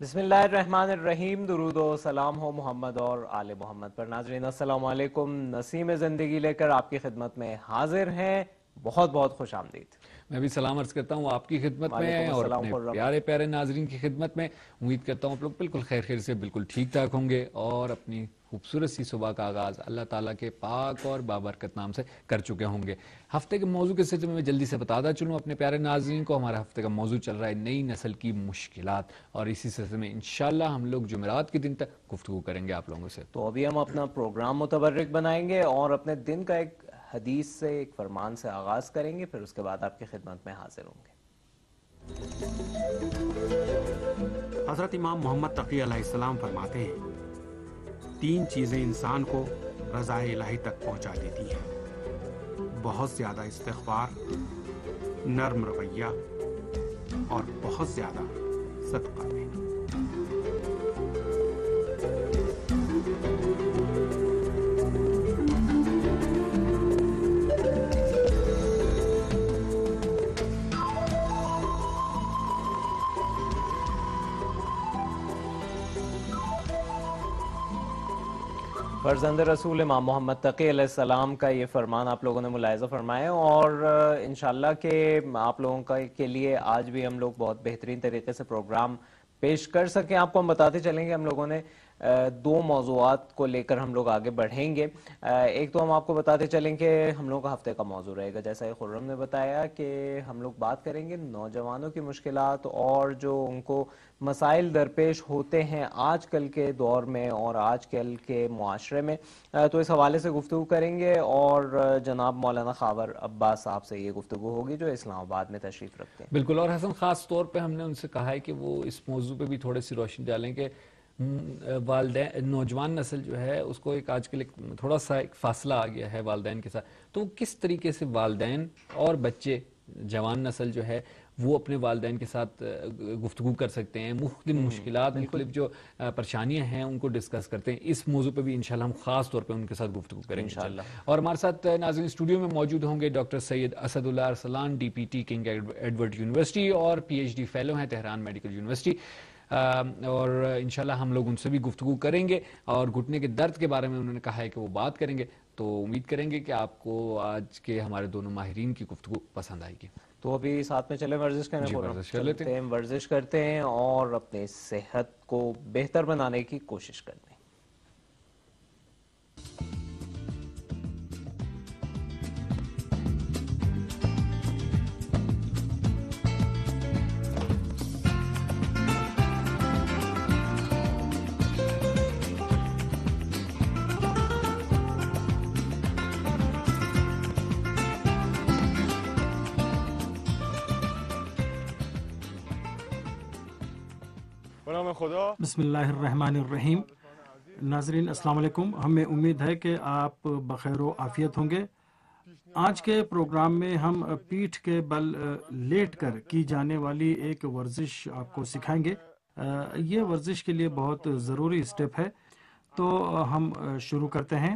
بسم اللہ الرحمن الرحیم، درود و سلام ہو محمد اور آل محمد پر۔ ناظرین السلام علیکم، نسیم زندگی لے کر آپ کی خدمت میں حاضر ہیں۔ بہت بہت خوش آمدید۔ میں بھی سلام عرض کرتا ہوں آپ کی خدمت میں اور اپنے پیارے پیارے ناظرین کی خدمت میں۔ امید کرتا ہوں آپ لوگ بالکل خیر سے بالکل ٹھیک ٹھاک ہوں گے اور اپنی خوبصورت سی صبح کا آغاز اللہ تعالیٰ کے پاک اور بابرکت نام سے کر چکے ہوں گے۔ ہفتے کے موضوع کے سلسلے میں جلدی سے بتاتا چلوں اپنے پیارے ناظرین کو۔ ہمارا ہفتے کا موضوع چل رہا ہے نئی نسل کی مشکلات، اور اسی سلسلے میں انشاءاللہ ہم لوگ جمعرات کے دن تک گفتگو کریں گے آپ لوگوں سے۔ تو ابھی ہم اپنا پروگرام متبرک بنائیں گے اور اپنے دن کا ایک حدیث سے، ایک فرمان سے آغاز کریں گے، پھر اس کے بعد آپ کی خدمت میں حاضر ہوں گے۔ حضرت امام محمد تقی علیہ السلام فرماتے ہیں، تین چیزیں انسان کو رضا الہی تک پہنچا دیتی ہیں: بہت زیادہ استغفار، نرم رویہ اور بہت زیادہ صدقہ دینا۔ فرزند رسول امام محمد تقی علیہ السلام کا یہ فرمان آپ لوگوں نے ملاحظہ فرمائے، اور انشاءاللہ کہ آپ لوگوں کے لیے آج بھی ہم لوگ بہت بہترین طریقے سے پروگرام پیش کر سکیں۔ آپ کو ہم بتاتے چلیں گے، ہم لوگوں نے دو موضوعات کو لے کر ہم لوگ آگے بڑھیں گے۔ ایک تو ہم آپ کو بتاتے چلیں کہ ہم لوگوں کا ہفتے کا موضوع رہے گا، جیسا کہ خرم نے بتایا کہ ہم لوگ بات کریں گے نوجوانوں کی مشکلات اور جو ان کو مسائل درپیش ہوتے ہیں آج کل کے دور میں اور آج کل کے معاشرے میں، تو اس حوالے سے گفتگو کریں گے، اور جناب مولانا خاور عباس صاحب سے یہ گفتگو ہوگی جو اسلام آباد میں تشریف رکھتے ہیں۔ بالکل، اور حسن خاص طور پہ ہم نے ان سے کہا ہے کہ وہ اس موضوع پہ بھی تھوڑے سی روشنی ڈالیں کہ والدین، نوجوان نسل جو ہے اس کو ایک آج کل تھوڑا سا ایک فاصلہ آ گیا ہے والدین کے ساتھ، تو کس طریقے سے والدین اور بچے، جوان نسل جو ہے وہ اپنے والدین کے ساتھ گفتگو کر سکتے ہیں، مختلف مشکلات، مختلف جو پریشانیاں ہیں ان کو ڈسکس کرتے ہیں۔ اس موضوع پہ بھی انشاءاللہ ہم خاص طور پہ ان کے ساتھ گفتگو کریں گے انشاءاللہ۔ اور ہمارے ساتھ ناظرین اسٹوڈیو میں موجود ہوں گے doctor Syed Asad Ullah Arsalan, D P T King Edward university اور پی ایچ ڈی فیلو ہیں تہران میڈیکل یونیورسٹی، اور انشاءاللہ ہم لوگ ان سے بھی گفتگو کریں گے، اور گھٹنے کے درد کے بارے میں انہوں نے کہا ہے کہ وہ بات کریں گے، تو امید کریں گے کہ آپ کو آج کے ہمارے دونوں ماہرین کی گفتگو پسند آئے گی۔ تو ابھی ساتھ میں چلے ورزش کرنے جی، کو ورزش کر لیتے ہیں۔ ورزش کرتے ہیں اور اپنی صحت کو بہتر بنانے کی کوشش کرتے ہیں۔ بسم اللہ الرحمن الرحیم۔ ناظرین السلام علیکم، ہمیں امید ہے کہ آپ بخیر و عافیت ہوں گے۔ آج کے پروگرام میں ہم پیٹھ کے بل لیٹ کر کی جانے والی ایک ورزش آپ کو سکھائیں گے۔ یہ ورزش کے لیے بہت ضروری اسٹیپ ہے، تو ہم شروع کرتے ہیں۔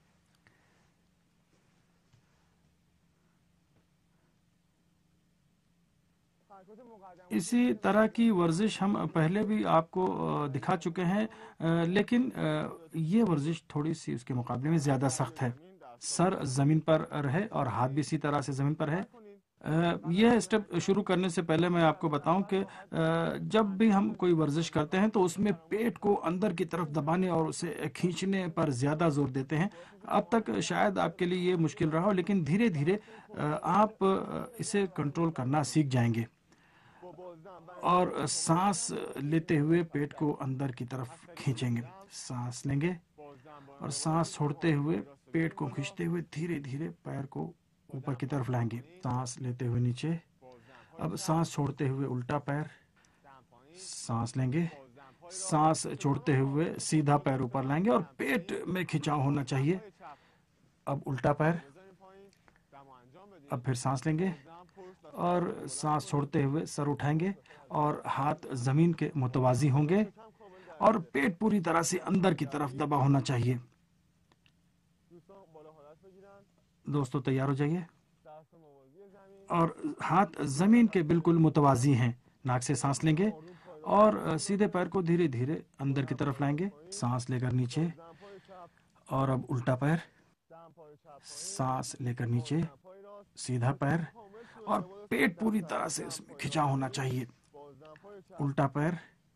اسی طرح کی ورزش ہم پہلے بھی آپ کو دکھا چکے ہیں، لیکن یہ ورزش تھوڑی سی اس کے مقابلے میں زیادہ سخت ہے۔ سر زمین پر رہے اور ہاتھ بھی اسی طرح سے زمین پر ہے۔ یہ اسٹیپ شروع کرنے سے پہلے میں آپ کو بتاؤں کہ جب بھی ہم کوئی ورزش کرتے ہیں تو اس میں پیٹ کو اندر کی طرف دبانے اور اسے کھینچنے پر زیادہ زور دیتے ہیں۔ اب تک شاید آپ کے لیے یہ مشکل رہا ہو، لیکن دھیرے دھیرے آپ اسے کنٹرول کرنا سیکھ جائیں گے، اور سانس لیتے ہوئے پیٹ کو اندر کی طرف کھینچیں گے۔ سانس لیں گے اور سانس چھوڑتے ہوئے پیٹ کو کھینچتے ہوئے دھیرے دھیرے پیر کو اوپر کی طرف لائیں گے۔ سانس لیتے ہوئے نیچے، اب سانس چھوڑتے ہوئے الٹا پیر، سانس لیں گے، سانس چھوڑتے ہوئے سیدھا پیر اوپر لائیں گے اور پیٹ میں کھینچاؤ ہونا چاہیے۔ اب الٹا پیر، اب پھر سانس لیں گے اور سانس چھوڑتے ہوئے سر اٹھائیں گے اور ہاتھ زمین کے متوازی ہوں گے اور پیٹ پوری طرح سے اندر کی طرف دبا ہونا چاہیے۔ دوستو تیار ہو جائیے، اور ہاتھ زمین کے بالکل متوازی ہیں۔ ناک سے سانس لیں گے और सीधे पैर को धीरे धीरे अंदर की तरफ लाएंगे, सांस लेकर नीचे, और अब उल्टा पैर, सांस लेकर नीचे, सीधा पैर, और पेट पूरी तरह से इसमें खिंचा होना चाहिए। उल्टा पैर,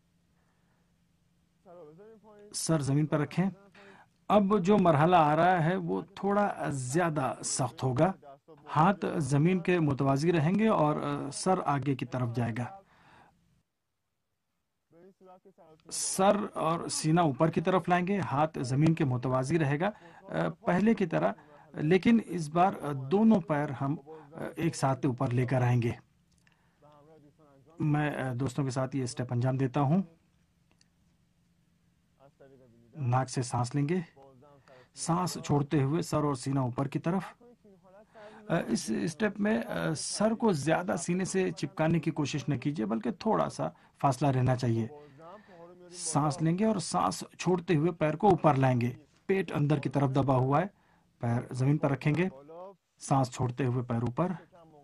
सर जमीन पर रखें। अब जो मरहला आ रहा है वो थोड़ा ज्यादा सख्त होगा। हाथ जमीन के मुतवाजी रहेंगे और सर आगे की तरफ जाएगा। सर और सीना ऊपर की तरफ लाएंगे, हाथ जमीन के मुतवाजी रहेगा पहले की तरह, लेकिन इस बार दोनों पैर हम एक साथ ऊपर लेकर आएंगे। मैं दोस्तों के साथ ये स्टेप अंजाम देता हूं। नाक से सांस लेंगे, सांस छोड़ते हुए सर और सीना ऊपर की तरफ। इस स्टेप में सर को ज्यादा सीने से चिपकाने की कोशिश न कीजिए, बल्कि थोड़ा सा फासला रहना चाहिए। सांस लेंगे और सांस छोड़ते हुए पैर को ऊपर लाएंगे। पेट अंदर की तरफ दबा हुआ है, पैर जमीन पर रखेंगे। सांस छोड़ते हुए पैर ऊपर,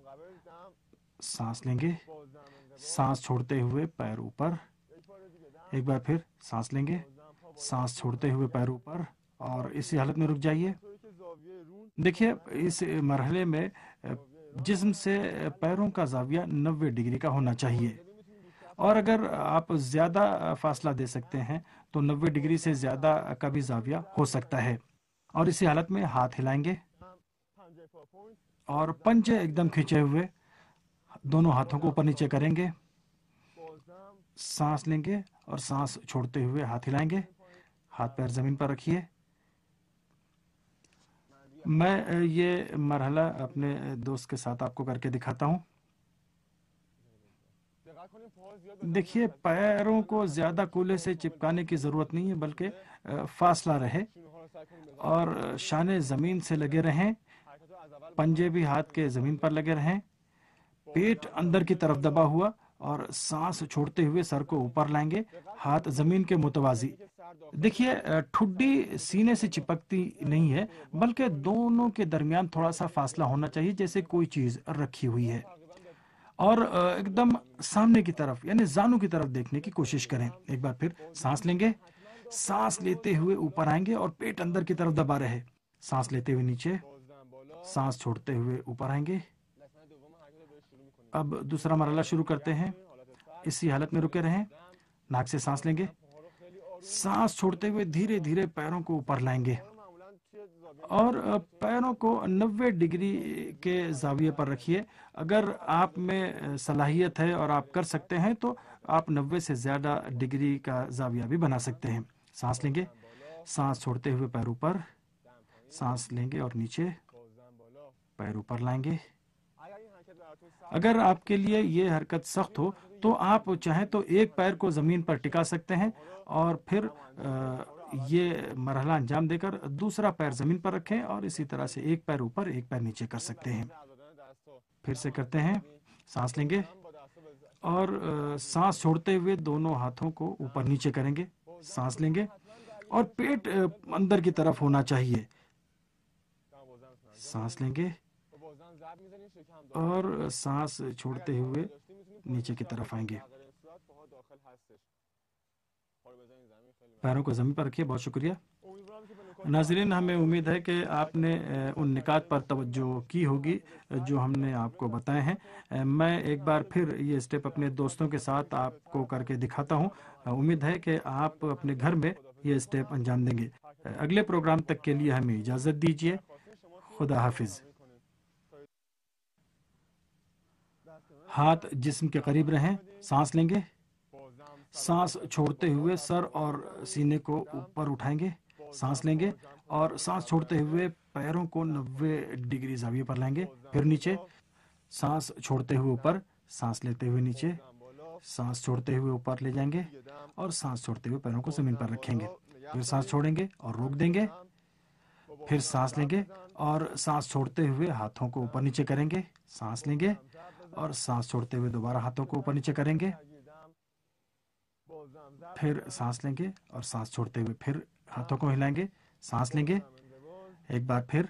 सांस लेंगे, सांस छोड़ते हुए पैर ऊपर। एक बार फिर सांस लेंगे, सांस छोड़ते हुए पैर ऊपर, और इसी हालत में रुक जाइए। देखिए, इस मरहले में जिस्म से पैरों का जाविया 90 डिग्री का होना चाहिए, और अगर आप ज्यादा फासला दे सकते हैं तो 90 डिग्री से ज्यादा का भी जाविया हो सकता है। और इसी हालत में हाथ हिलाएंगे और पंजे एकदम खींचे हुए दोनों हाथों को ऊपर नीचे करेंगे। सांस लेंगे और सांस छोड़ते हुए हाथ हिलाएंगे। हाथ पैर जमीन पर रखिए। मैं ये मरहला अपने दोस्त के साथ आपको करके दिखाता हूं। देखिए, पैरों को ज्यादा कूल्हे से चिपकाने की जरूरत नहीं है, बल्कि फासला रहे और शाने जमीन से लगे रहें। पंजे भी हाथ के जमीन पर लगे रहें। पेट अंदर की तरफ दबा हुआ, और सांस छोड़ते हुए सर को ऊपर लाएंगे, हाथ जमीन के मुतवाजी। देखिए, ठुड्डी सीने से चिपकती नहीं है, बल्कि दोनों के दरमियान थोड़ा सा फासला होना चाहिए, जैसे कोई चीज रखी हुई है। और एकदम सामने की तरफ, यानी जानू की तरफ देखने की कोशिश करें। एक बार फिर सांस लेंगे, सांस लेते हुए ऊपर आएंगे और पेट अंदर की तरफ दबा रहे। सांस लेते हुए नीचे, सांस छोड़ते हुए ऊपर आएंगे। अब दूसरा मरहला शुरू करते हैं। इसी हालत में रुके रहें। नाक से सांस लेंगे, सांस छोड़ते हुए धीरे धीरे पैरों को ऊपर लाएंगे, और पैरों को 90 डिग्री के जाविये पर रखिए। अगर आप में सलाहियत है और आप कर सकते हैं तो आप 90 से ज्यादा डिग्री का जाविया भी बना सकते हैं। सांस लेंगे, सांस छोड़ते हुए पैर ऊपर, सांस लेंगे और नीचे, पैर ऊपर लाएंगे। अगर आपके लिए ये हरकत सख्त हो तो आप चाहें तो एक पैर को जमीन पर टिका सकते हैं, और फिर ये मरहला अंजाम देकर दूसरा पैर जमीन पर रखें, और इसी तरह से एक पैर ऊपर एक पैर नीचे कर सकते हैं। फिर से करते हैं। सांस लेंगे और सांस छोड़ते हुए दोनों हाथों को ऊपर नीचे करेंगे। सांस लेंगे और पेट अंदर की तरफ होना चाहिए। सांस लेंगे और सांस छोड़ते हुए नीचे की तरफ आएंगे। पैरों को जमीन पर रखिए। बहुत शुक्रिया नाज़रीन। हमें उम्मीद है कि आपने उन निकात पर तवज्जो की होगी जो हमने आपको बताए हैं। मैं एक बार फिर ये स्टेप अपने दोस्तों के साथ आपको करके दिखाता हूँ। उम्मीद है कि आप अपने घर में ये स्टेप अंजाम देंगे। अगले प्रोग्राम तक के लिए हमें इजाज़त दीजिए। खुदा हाफिज। हाथ जिस्म के करीब रहें। सांस लेंगे, सांस छोड़ते हुए सर और सीने को ऊपर उठाएंगे। सांस लेंगे और सांस छोड़ते हुए पैरों को 90 डिग्री जाविये पर लाएंगे। फिर नीचे, सांस छोड़ते हुए ऊपर, सांस लेते हुए नीचे, सांस छोड़ते हुए ऊपर ले जाएंगे और सांस छोड़ते हुए पैरों को जमीन पर रखेंगे। फिर सांस छोड़ेंगे और रोक देंगे। फिर सांस लेंगे और सांस छोड़ते हुए हाथों को ऊपर नीचे करेंगे। सांस लेंगे और सांस छोड़ते हुए दोबारा हाथों को ऊपर नीचे करेंगे। फिर सांस लेंगे और सांस छोड़ते हुए फिर हाथों को हिलाएंगे। सांस लेंगे एक बार फिर।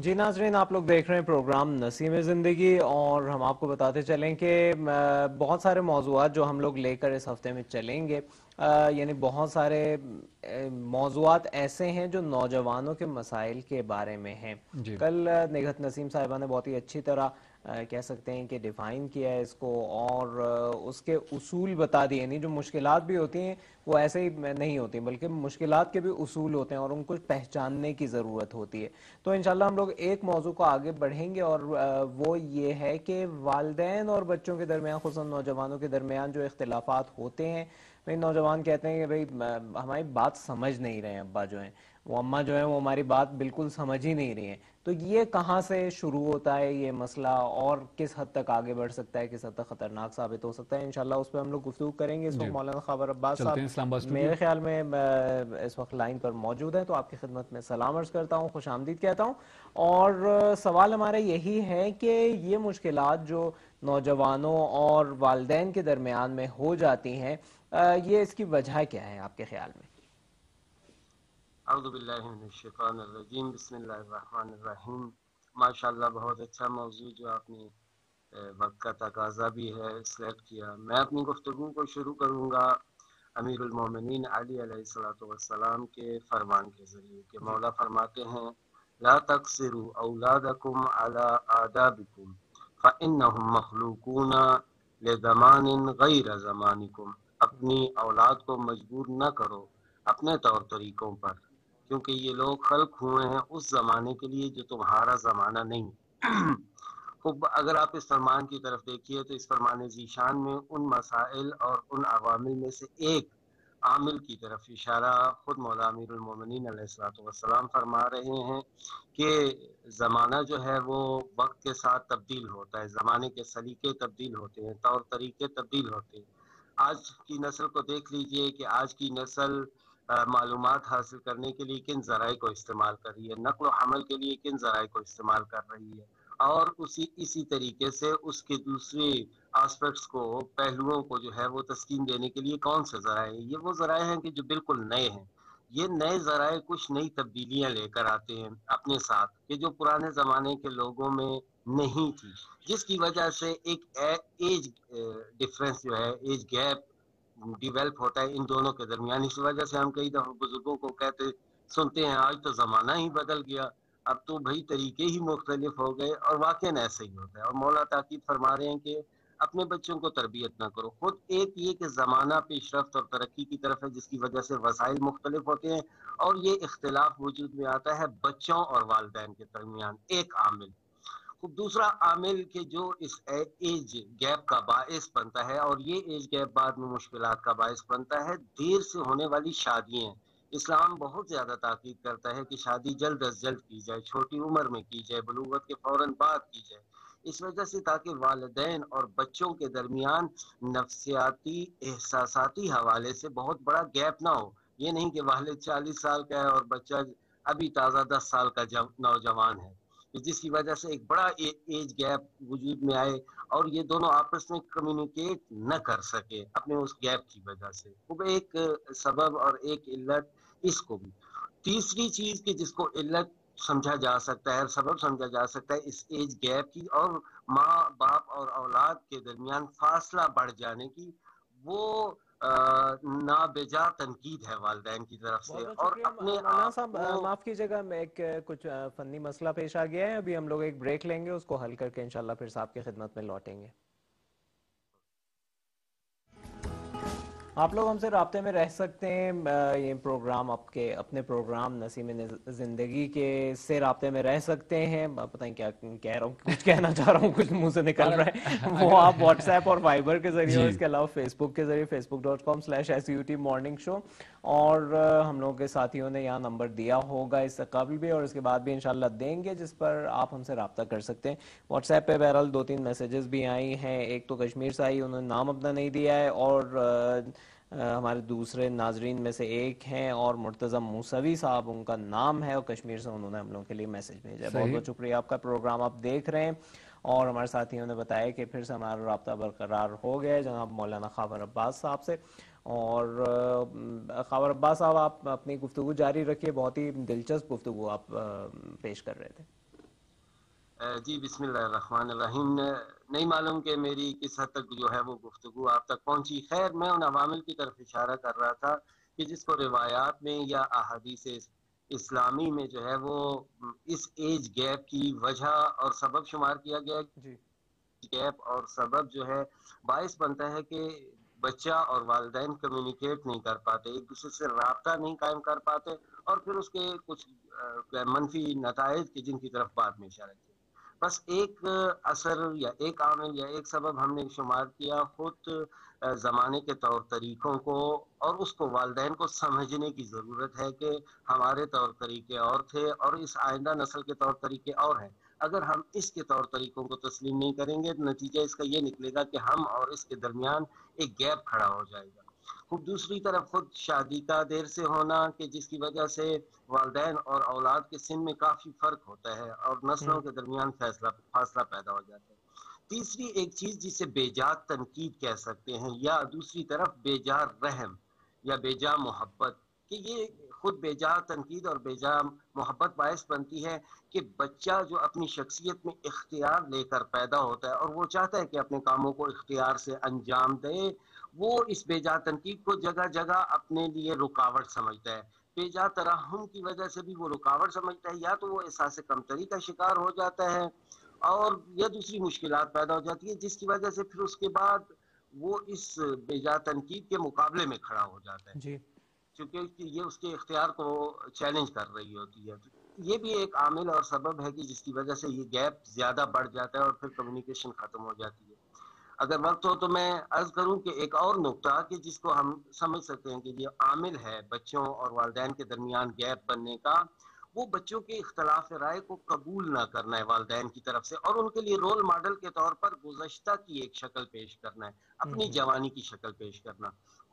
جی ناظرین، آپ لوگ دیکھ رہے ہیں پروگرام نسیم زندگی، اور ہم آپ کو بتاتے چلیں کہ بہت سارے موضوعات جو ہم لوگ لے کر اس ہفتے میں چلیں گے، یعنی بہت سارے موضوعات ایسے ہیں جو نوجوانوں کے مسائل کے بارے میں ہیں. جی کل نگہت نسیم صاحبہ نے بہت ہی اچھی طرح کہہ سکتے ہیں کہ ڈیفائن کیا ہے اس کو، اور اس کے اصول بتا دیے. یعنی جو مشکلات بھی ہوتی ہیں وہ ایسے ہی نہیں ہوتی، بلکہ مشکلات کے بھی اصول ہوتے ہیں اور ان کو پہچاننے کی ضرورت ہوتی ہے. تو انشاءاللہ ہم لوگ ایک موضوع کو آگے بڑھیں گے، اور وہ یہ ہے کہ والدین اور بچوں کے درمیان، خصوصاً نوجوانوں کے درمیان جو اختلافات ہوتے ہیں. نوجوان کہتے ہیں کہ بھئی ہماری بات سمجھ نہیں رہے ہیں، ابا جو ہیں وہ، اماں جو ہیں وہ ہماری بات بالکل سمجھ ہی نہیں رہی ہیں. تو یہ کہاں سے شروع ہوتا ہے یہ مسئلہ، اور کس حد تک آگے بڑھ سکتا ہے، کس حد تک خطرناک ثابت ہو سکتا ہے؟ انشاءاللہ اس پہ ہم لوگ گفتگو کریں گے. اس وقت جی مولانا خاور عباس چلتے ہیں صاحب اسلام آباد اسٹوڈیو. میرے خیال میں اس وقت لائن پر موجود ہیں، تو آپ کی خدمت میں سلام عرض کرتا ہوں، خوش آمدید کہتا ہوں. اور سوال ہمارا یہی ہے کہ یہ مشکلات جو نوجوانوں اور والدین کے درمیان میں ہو جاتی ہیں، یہ اس کی وجہ کیا ہے آپ کے خیال میں؟ اعوذ باللہ من الشیطان الرجیم، بسم اللہ الرحمن الرحیم. ماشاءاللہ بہت اچھا موضوع جو آپ نے وقت کا تقاضا بھی ہے سلیکٹ کیا. میں اپنی گفتگو کو شروع کروں گا امیر المومنین علی علیہ السلام کے فرمان کے ذریعے کہ مولا فرماتے ہیں لا تقصروا اولادکم علی آدابکم فانہم مخلوقون لزمان غیر زمانکم. اپنی اولاد کو مجبور نہ کرو اپنے طور طریقوں پر، کیونکہ یہ لوگ خلق ہوئے ہیں اس زمانے کے لیے جو تمہارا زمانہ نہیں. خوب اگر آپ اس فرمان کی طرف دیکھیے تو اس فرمان ذیشان میں ان مسائل اور ان عوامل میں سے ایک عامل کی طرف اشارہ خود مولا امیر المومنین علیہ السلام فرما رہے ہیں کہ زمانہ جو ہے وہ وقت کے ساتھ تبدیل ہوتا ہے، زمانے کے سلیقے تبدیل ہوتے ہیں، طور طریقے تبدیل ہوتے ہیں. آج کی نسل کو دیکھ لیجئے کہ آج کی نسل معلومات حاصل کرنے کے لیے کن ذرائع کو استعمال کر رہی ہے، نقل و حمل کے لیے کن ذرائع کو استعمال کر رہی ہے، اور اسی طریقے سے اس کے دوسرے آسپیکٹس کو، پہلوؤں کو جو ہے وہ تسکین دینے کے لیے کون سے ذرائع ہیں. یہ وہ ذرائع ہیں کہ جو بالکل نئے ہیں. یہ نئے ذرائع کچھ نئی تبدیلیاں لے کر آتے ہیں اپنے ساتھ کہ جو پرانے زمانے کے لوگوں میں نہیں تھی، جس کی وجہ سے ایک ایج ڈفرنس جو ہے، ایج گیپ ڈیویلپ ہوتا ہے ان دونوں کے درمیان. اس وجہ سے ہم کئی دفعہ بزرگوں کو سنتے ہیں آج تو زمانہ ہی بدل گیا، اب تو بھائی طریقے ہی مختلف ہو گئے، اور واقعاً ایسا ہی ہوتا ہے. اور مولا تاکید فرما رہے ہیں کہ اپنے بچوں کو تربیت نہ کرو. خود ایک یہ کہ زمانہ پیش رفت اور ترقی کی طرف ہے، جس کی وجہ سے وسائل مختلف ہوتے ہیں، اور یہ اختلاف وجود میں آتا ہے بچوں اور والدین کے درمیان. ایک عامل. دوسرا عامل کہ جو اس ایج گیپ کا باعث بنتا ہے، اور یہ ایج گیپ بعد میں مشکلات کا باعث بنتا ہے، دیر سے ہونے والی شادیاں. اسلام بہت زیادہ تاکید کرتا ہے کہ شادی جلد از جلد کی جائے، چھوٹی عمر میں کی جائے، بلوغت کے فوراً بعد کی جائے. اس وجہ سے تاکہ والدین اور بچوں کے درمیان نفسیاتی احساساتی حوالے سے بہت بڑا گیپ نہ ہو. یہ نہیں کہ والد 40 سال کا ہے اور بچہ ابھی تازہ 10 سال کا نوجوان ہے، جس کی وجہ سے ایک بڑا ایج گیپ وجود میں آئے اور یہ دونوں آپس میں کمیونیکیٹ نہ کر سکے اپنے اس گیپ کی وجہ سے. وہ ایک سبب اور ایک علت اس کو بھی. تیسری چیز کہ جس کو علت سمجھا جا سکتا ہے، سبب سمجھا جا سکتا ہے اس ایج گیپ کی اور ماں باپ اور اولاد کے درمیان فاصلہ بڑھ جانے کی، وہ نابجا تنقید ہے والدین کی طرف سے. بہت بہت اور شکریہ اپنے مولانا آپ صاحب. کو معاف کیجیے گا، میں ایک کچھ فنی مسئلہ پیش آ گیا ہے. ابھی ہم لوگ ایک بریک لیں گے، اس کو حل کر کے انشاءاللہ پھر سے آپ کی خدمت میں لوٹیں گے. آپ لوگ ہم سے رابطے میں رہ سکتے ہیں. یہ پروگرام آپ کے اپنے پروگرام نسیم زندگی کے سے رابطے میں رہ سکتے ہیں. پتہ نہیں کیا کہہ رہا ہوں، کچھ کہنا چاہ رہا ہوں، کچھ منہ سے نکل رہا ہے. وہ آپ واٹس ایپ اور وائبر کے ذریعے، اور اس کے علاوہ فیس بک کے ذریعے facebook.com/SUT مارننگ شو، اور ہم لوگوں کے ساتھیوں نے یہاں نمبر دیا ہوگا اس سے قبل بھی اور اس کے بعد بھی انشاءاللہ دیں گے، جس پر آپ ہم سے رابطہ کر سکتے ہیں. واٹس ایپ پہ بہرحال 2-3 میسیجز بھی آئی ہیں. ایک تو کشمیر سے آئی، انہوں نے نام اپنا نہیں دیا ہے، اور ہمارے دوسرے ناظرین میں سے ایک ہیں اور مرتضی موسوی صاحب ان کا نام ہے، اور کشمیر سے انہوں نے ہم لوگوں کے لیے میسج بھیجا ہے. بہت بہت شکریہ آپ کا. پروگرام آپ دیکھ رہے ہیں، اور ہمارے ساتھیوں نے بتایا کہ پھر سے ہمارا رابطہ برقرار ہو گیا ہے جناب مولانا خاور عباس صاحب سے. اور خاور عباس صاحب، آپ اپنی گفتگو جاری رکھیے. بہت ہی دلچسپ گفتگو آپ پیش کر رہے تھے. جی बिस्मिल्लाहिर्रहमानिर्रहीम। नहीं मालूम कि मेरी किस हद तक जो है वो गुफ्तगू आप तक पहुंची। खैर, मैं उन अवामिल की तरफ इशारा कर रहा था कि जिसको रिवायात में या अहादीस इस्लामी में जो है वो इस एज गैप की वजह और सबब शुमार किया गया। जी गैप और सबब जो है बायस बनता है कि बच्चा और वालिदैन कम्युनिकेट नहीं कर पाते, एक दूसरे से राब्ता नहीं कायम कर पाते, और फिर उसके कुछ मनफी नताइज की जिनकी तरफ बाद में इशारा किया। बस एक असर या एक आमिल या एक सबब हमने शुमार किया खुद ज़माने के तौर तरीक़ों को, और उसको वालिदैन को समझने की ज़रूरत है कि हमारे तौर तरीके और थे और इस आइंदा नस्ल के तौर तरीके और हैं। अगर हम इसके तौर तरीकों को तस्लीम नहीं करेंगे तो नतीजा इसका ये निकलेगा कि हम और इसके दरमियान एक गैप खड़ा हो जाएगा। खूब दूसरी तरफ खुद शादी का देर से होना कि जिसकी वजह से वालिदैन और औलाद के सिन में काफ़ी फ़र्क होता है और नस्लों के दरमियान फासला पैदा हो जाता है। तीसरी एक चीज़ जिसे बेजा तनकीद कह सकते हैं, या दूसरी तरफ बेजा रहम या बेजा मोहब्बत, कि ये खुद बेजा तनकीद और बेजा मोहब्बत बायस बनती है कि बच्चा जो अपनी शख्सियत में इख्तियार लेकर पैदा होता है और वो चाहता है कि अपने कामों को इख्तियार से अंजाम दे, वो इस बेजा तनकीद को जगह जगह अपने लिए रुकावट समझता है। बेजा तरहम की वजह से भी वो रुकावट समझता है, या तो वो एहसास कमतरी का शिकार हो जाता है और या दूसरी मुश्किलात पैदा हो जाती है, जिसकी वजह से फिर उसके बाद वो इस बेजा तनकीद के मुकाबले में खड़ा हो जाता है, जी क्योंकि ये उसके इख्तियार को चैलेंज कर रही होती है। तो ये भी एक आमिल और सबब है कि जिसकी वजह से ये गैप ज्यादा बढ़ जाता है और फिर कम्युनिकेशन खत्म हो जाती है। अगर वक्त हो तो मैं अर्ज करूं कि एक और नुक्ता कि जिसको हम समझ सकते हैं कि ये आमिल है बच्चों और वालिदैन के दरमियान गैप बनने का, वो बच्चों के इख्तलाफ राय को कबूल ना करना है वालिदैन की तरफ से, और उनके लिए रोल मॉडल के तौर पर गुज़श्ता की एक शक्ल पेश करना है, अपनी जवानी की शक्ल पेश करना।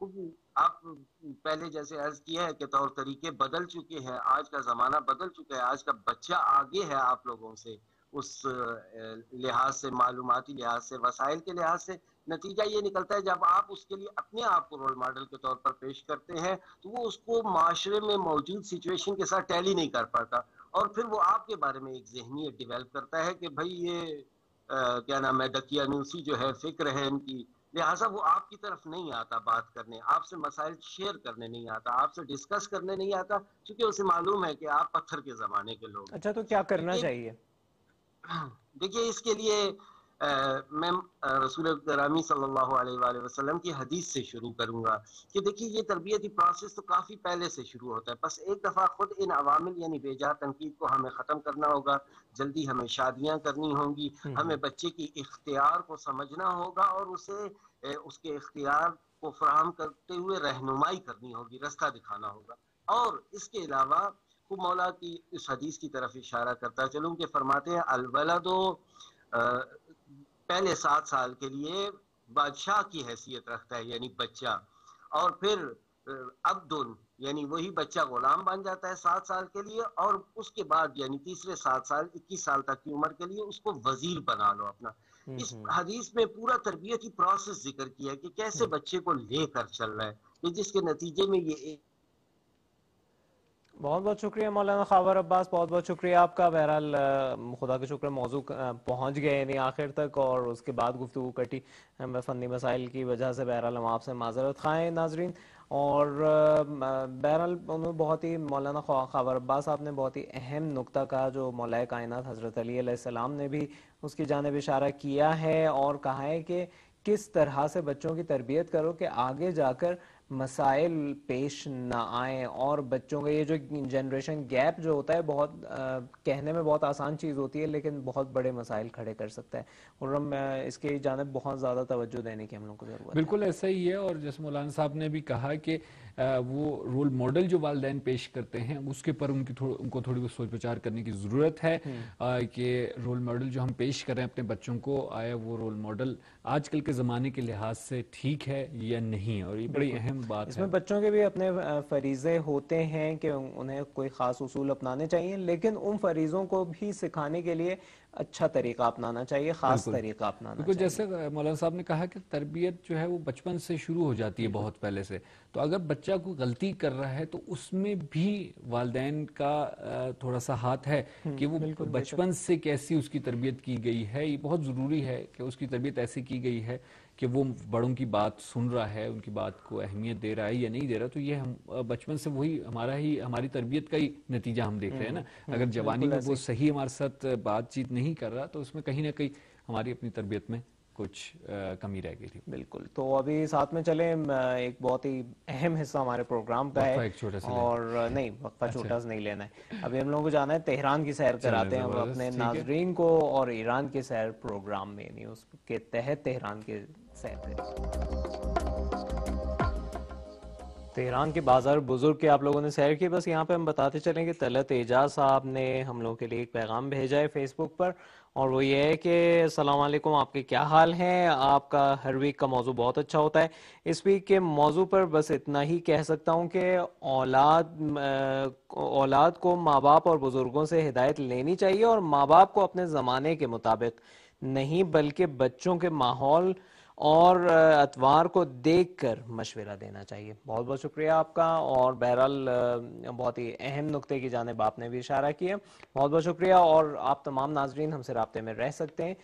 आप पहले जैसे अर्ज किया है कि तौर तरीके बदल चुके हैं, आज का ज़माना बदल चुका है, आज का बच्चा आगे है आप लोगों से उस लिहाज से, मालूमाती लिहाज से, वसाइल के लिहाज से। नतीजा ये निकलता है जब आप उसके लिए अपने आप को रोल मॉडल के तौर पर पेश करते हैं तो वो उसको माशरे में मौजूद सिचुएशन के साथ टैली नहीं कर पाता, और फिर वो आपके बारे में एक ज़हनियत डेवलप करता है कि भाई ये क्या नाम है, दकियानूसी जो है फिक्र है इनकी, लिहाजा वो आपकी तरफ नहीं आता बात करने, आपसे मसाइल शेयर करने नहीं आता, आपसे डिस्कस करने नहीं आता, क्योंकि उसे मालूम है कि आप पत्थर के ज़माने के लोग। अच्छा, तो क्या करना चाहिए? देखिए, इसके लिए मैं रसूल करामी सल्लल्लाहु अलैहि वसल्लम की हदीस से शुरू करूंगा कि देखिए ये तरबियती प्रोसेस तो काफ़ी पहले से शुरू होता है, बस एक दफ़ा खुद इन अवामिल यानी बेजा तनकीद को हमें ख़त्म करना होगा। जल्दी हमें शादियां करनी होंगी, हमें बच्चे की इख्तियार को समझना होगा और उसे उसके इख्तियार को फराहम करते हुए रहनुमाई करनी होगी, रास्ता दिखाना होगा। और इसके अलावा खूब मौला की इस हदीस की तरफ इशारा करता चलूं कि फरमाते हैं अलवलदो पहले 7 साल के लिए बादशाह की हैसियत रखता है यानी बच्चा, और फिर अब्दुन यानी वही बच्चा गुलाम बन जाता है 7 साल के लिए, और उसके बाद यानी तीसरे 7 साल 21 साल तक की उम्र के लिए उसको वजीर बना लो अपना। इस हदीस में पूरा तरबियती प्रोसेस जिक्र किया है कि कैसे बच्चे को लेकर चल रहा है, कि जिसके नतीजे में ये बहुत बहुत शुक्रिया मौलाना ख़ावर अब्बास, बहुत बहुत शुक्रिया आपका। बहरहाल खुदा का शुक्र मौजू पहुँच गए नहीं आखिर तक, और उसके बाद गुफ्तगू कटी फ़नी मसाइल की वजह से। बहरहाल हम आपसे माज़रत ख़ाएँ नाजरीन। और बहरहाल उन्होंने बहुत ही, मौलाना ख़ावर अब्बास आपने बहुत ही अहम नुक्ता कहा, जो मौलाए कायनात हज़रत अली अलैहिस्सलाम ने भी उसकी जानिब इशारा किया है और कहा है कि किस तरह से बच्चों की तरबियत करो कि आगे जाकर मसाइल पेश ना आए। और बच्चों का ये जो जनरेशन गैप जो होता है, बहुत कहने में बहुत आसान चीज़ होती है लेकिन बहुत बड़े मसाइल खड़े कर सकता है, और हम इसके जानब बहुत ज़्यादा तवज्जो देने की हम लोग को ज़रूरत है। बिल्कुल ऐसा ही है। और जैसे मौलाना साहब ने भी कहा कि वो रोल मॉडल जो वालिदैन पेश करते हैं उसके पर उनको थोड़ी बहुत सोच विचार करने की ज़रूरत है कि रोल मॉडल जो हम पेश कर रहे हैं अपने बच्चों को, आया वो रोल मॉडल आजकल के ज़माने के लिहाज से ठीक है या नहीं। और ये बड़ी अहम बात है। इसमें बच्चों के भी अपने फरीज़े होते हैं कि उन्हें कोई ख़ास उसूल अपनाने चाहिए, लेकिन उन फरीज़ों को भी सिखाने के लिए اچھا طریقہ اپنانا چاہیے، خاص بالکل طریقہ اپنانا بالکل، چاہیے۔ جیسے مولانا صاحب نے کہا کہ تربیت جو ہے وہ بچپن سے شروع ہو جاتی ہے، بہت پہلے سے، تو اگر بچہ کوئی غلطی کر رہا ہے تو اس میں بھی والدین کا تھوڑا سا ہاتھ ہے کہ وہ بچپن سے کیسی اس کی تربیت کی گئی ہے۔ یہ بہت ضروری ہے کہ اس کی تربیت ایسی کی گئی ہے کہ وہ بڑوں کی بات سن رہا ہے، ان کی بات کو اہمیت دے رہا ہے یا نہیں دے رہا۔ تو یہ ہم بچپن سے وہی ہماری تربیت کا ہی نتیجہ ہم دیکھ رہے ہیں نا۔ اگر جوانی میں وہ صحیح ہمارے ساتھ بات چیت نہیں کر رہا تو اس میں کہیں نہ کہیں ہماری اپنی تربیت میں کچھ کمی رہ گئی تھی۔ بالکل، تو ابھی ساتھ میں چلیں، ایک بہت ہی اہم حصہ ہمارے پروگرام کا ہے، ایک چھوٹا سا اور نہیں وقفہ چھوٹا سا نہیں لینا ہے، ابھی ہم لوگوں کو جانا ہے تہران کی سیر کراتے ہیں ہم اپنے ناظرین کو، اور ایران کے سیر پروگرام میں، یعنی اس کے تحت تہران کے سیر کریں۔ تہران کے بازار بزرگ کے آپ لوگوں نے سیر کی، بس یہاں پہ ہم بتاتے چلیں کہ طلعت اعجاز صاحب نے ہم لوگوں کے لیے ایک پیغام بھیجا ہے فیس بک پر، اور وہ یہ ہے کہ السلام علیکم، آپ کے کیا حال ہیں؟ آپ کا ہر ویک کا موضوع بہت اچھا ہوتا ہے۔ اس ویک کے موضوع پر بس اتنا ہی کہہ سکتا ہوں کہ اولاد کو ماں باپ اور بزرگوں سے ہدایت لینی چاہیے، اور ماں باپ کو اپنے زمانے کے مطابق نہیں بلکہ بچوں کے ماحول اور اتوار کو دیکھ کر مشورہ دینا چاہیے۔ بہت بہت شکریہ آپ کا، اور بہرحال بہت ہی اہم نقطے کی جانب آپ نے بھی اشارہ کیا، بہت بہت شکریہ۔ اور آپ تمام ناظرین ہم سے رابطے میں رہ سکتے ہیں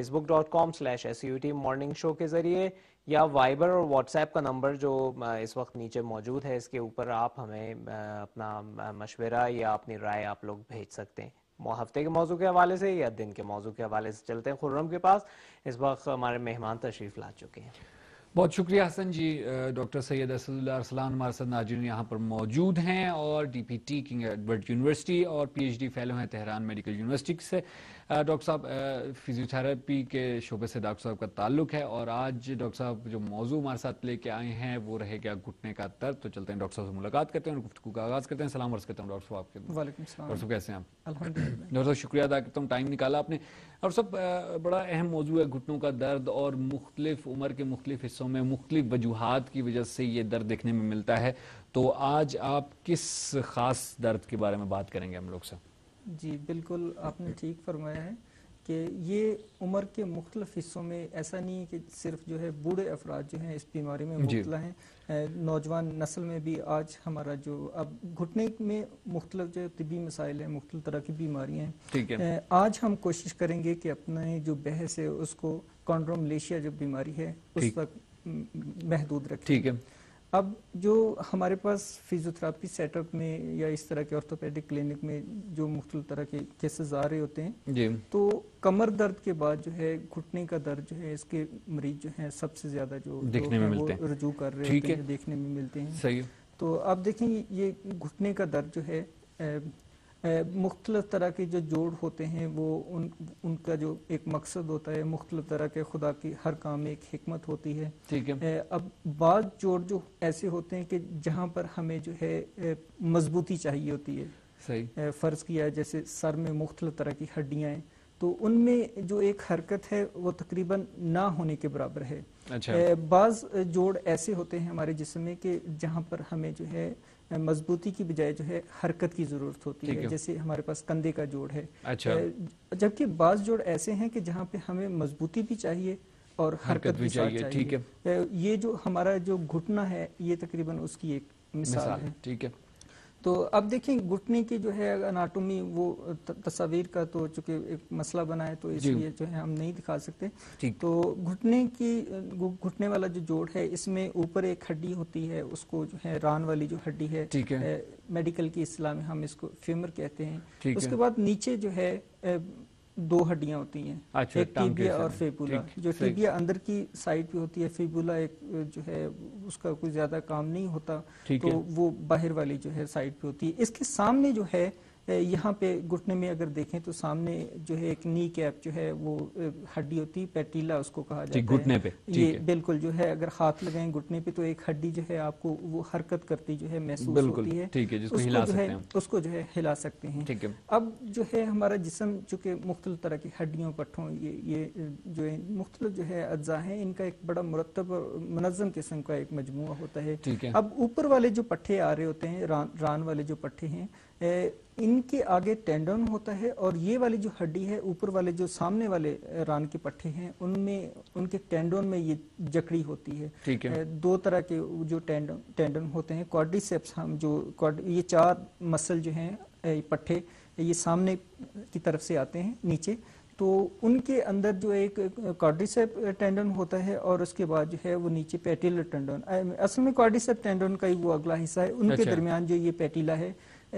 facebook.com/SUT مارننگ شو کے ذریعے، یا وائبر اور واٹس ایپ کا نمبر جو اس وقت نیچے موجود ہے، اس کے اوپر آپ ہمیں اپنا مشورہ یا اپنی رائے آپ لوگ بھیج سکتے ہیں، ہفتے کے موضوع کے حوالے سے یا دن کے موضوع کے حوالے سے۔ چلتے ہیں خرم کے پاس، اس وقت ہمارے مہمان تشریف لا چکے ہیں۔ بہت شکریہ حسن جی۔ ڈاکٹر سید اسد اللہ ارسلان ہمارے ساتھ ناظرین یہاں پر موجود ہیں، اور D P T King Edward university اور پی ایچ ڈی فیلو ہیں تہران میڈیکل یونیورسٹی سے۔ ڈاکٹر صاحب فزیو تھراپی کے شعبے سے ڈاکٹر صاحب کا تعلق ہے، اور آج ڈاکٹر صاحب جو موضوع ہمارے ساتھ لے کے آئے ہیں وہ رہے گا گھٹنے کا درد۔ تو چلتے ہیں ڈاکٹر صاحب سے ملاقات کرتے ہیں اور گفتگو کا آغاز کرتے ہیں۔ سلام عرض کرتا ہوں ڈاکٹر صاحب آپ کے۔ وعلیکم السلام۔ ڈاکٹر صاحب کیسے ہیں آپ؟ الحمدللہ۔ ڈاکٹر صاحب شکریہ ادا کرتا ہوں، ٹائم نکالا آپ نے۔ ڈاکٹر صاحب بڑا اہم موضوع ہے گھٹنوں کا درد، اور مختلف عمر کے مختلف حصوں میں مختلف وجوہات کی وجہ سے یہ درد دیکھنے میں ملتا ہے، تو آج آپ کس خاص درد کے بارے میں بات کریں گے ہم لوگ سے؟ جی بالکل، آپ نے ٹھیک فرمایا ہے کہ یہ عمر کے مختلف حصوں میں، ایسا نہیں ہے کہ صرف جو ہے بوڑھے افراد جو ہیں اس بیماری میں مبتلا ہیں، نوجوان نسل میں بھی آج ہمارا جو اب گھٹنے میں مختلف جو طبی مسائل ہیں، مختلف طرح کی بیماریاں ہیں۔ آج ہم کوشش کریں گے کہ اپنے جو بحث ہے اس کو کونڈروملیشیا جو بیماری ہے اس تک محدود رکھیں۔ ٹھیک ہے۔ اب جو ہمارے پاس فزیو تھراپی سیٹ اپ میں یا اس طرح کے آرتھوپیڈک کلینک میں جو مختلف طرح کے کیسز آ رہے ہوتے ہیں، جی، تو کمر درد کے بعد جو ہے گھٹنے کا درد جو ہے اس کے مریض جو ہیں سب سے زیادہ جو دیکھنے میں ملتے ہیں، رجوع کر رہے ہوتے ہیں، دیکھنے میں ملتے ہیں۔ صحیح۔ تو اب دیکھیں یہ گھٹنے کا درد جو ہے مختلف طرح کے جو جوڑ ہوتے ہیں، وہ ان کا جو ایک مقصد ہوتا ہے، مختلف طرح کے خدا کی ہر کام میں ایک حکمت ہوتی ہے۔ ٹھیک ہے۔ اب بعض جوڑ جو ایسے ہوتے ہیں کہ جہاں پر ہمیں جو ہے مضبوطی چاہیے ہوتی ہے، صحیح، فرض کیا جیسے سر میں مختلف طرح کی ہڈیاں ہیں، تو ان میں جو ایک حرکت ہے وہ تقریباً نہ ہونے کے برابر ہے۔ اچھا۔ بعض جوڑ ایسے ہوتے ہیں ہمارے جسم میں کہ جہاں پر ہمیں جو ہے مضبوطی کی بجائے جو ہے حرکت کی ضرورت ہوتی ہے، جیسے ہمارے پاس کندھے کا جوڑ ہے۔ اچھا۔ جبکہ بعض جوڑ ایسے ہیں کہ جہاں پہ ہمیں مضبوطی بھی چاہیے اور حرکت بھی چاہیے۔ ٹھیک ہے۔ یہ جو ہمارا جو گھٹنا ہے یہ تقریباً اس کی ایک مثال ہے۔ ٹھیک ہے۔ تو اب دیکھیں گھٹنے کی جو ہے اناٹومی، وہ تصاویر کا تو چونکہ ایک مسئلہ بنا ہے تو اس لیے جو ہے ہم نہیں دکھا سکتے۔ تو گھٹنے والا جو جوڑ ہے اس میں اوپر ایک ہڈی ہوتی ہے، اس کو جو ہے ران والی جو ہڈی ہے، میڈیکل کی اصطلاح میں ہم اس کو فیمر کہتے ہیں۔ اس کے بعد نیچے جو ہے دو ہڈیاں ہوتی ہیں، ایک ٹیبیا اور فیبولا۔ جو ٹیبیا اندر کی سائڈ پہ ہوتی ہے، فیبولا ایک جو ہے اس کا کوئی زیادہ کام نہیں ہوتا، تو وہ باہر والی جو ہے سائڈ پہ ہوتی ہے۔ اس کے سامنے جو ہے یہاں پہ گھٹنے میں اگر دیکھیں تو سامنے جو ہے ایک نی کیپ جو ہے وہ ہڈی ہوتی ہے، پیٹیلا اس کو کہا جاتا ہے گھٹنے پہ۔ یہ بالکل جو ہے اگر ہاتھ لگائیں گھٹنے پہ تو ایک ہڈی جو ہے آپ کو وہ حرکت کرتی جو ہے محسوس ہوتی ہے، اس کو جو ہے ہلا سکتے ہیں۔ اب جو ہے ہمارا جسم چونکہ مختلف طرح کی ہڈیوں پٹھوں یہ جو ہے مختلف جو ہے اجزاء ہیں، ان کا ایک بڑا مرتب اور منظم قسم کا ایک مجموعہ ہوتا ہے۔ اب اوپر والے جو پٹھے آ رہے ہوتے ہیں، ران والے جو پٹھے ہیں، इनके आगे टेंडन होता है और ये वाली जो हड्डी है ऊपर वाले जो सामने वाले रान के पट्टे हैं उनमें उनके टेंडन में ये जकड़ी होती है। ठीक है। दो तरह के जो टेंडन होते हैं, क्वाड्रिसेप्स, हम जो ये चार मसल जो हैं पट्टे ये सामने की तरफ से आते हैं नीचे, तो उनके अंदर जो एक क्वाड्रिसेप टेंडन होता है और उसके बाद जो है वो नीचे पैटिलर टेंडन, असल में क्वाड्रिसेप टेंडन का ही वो अगला हिस्सा है, उनके दरमियान जो ये पैटिला है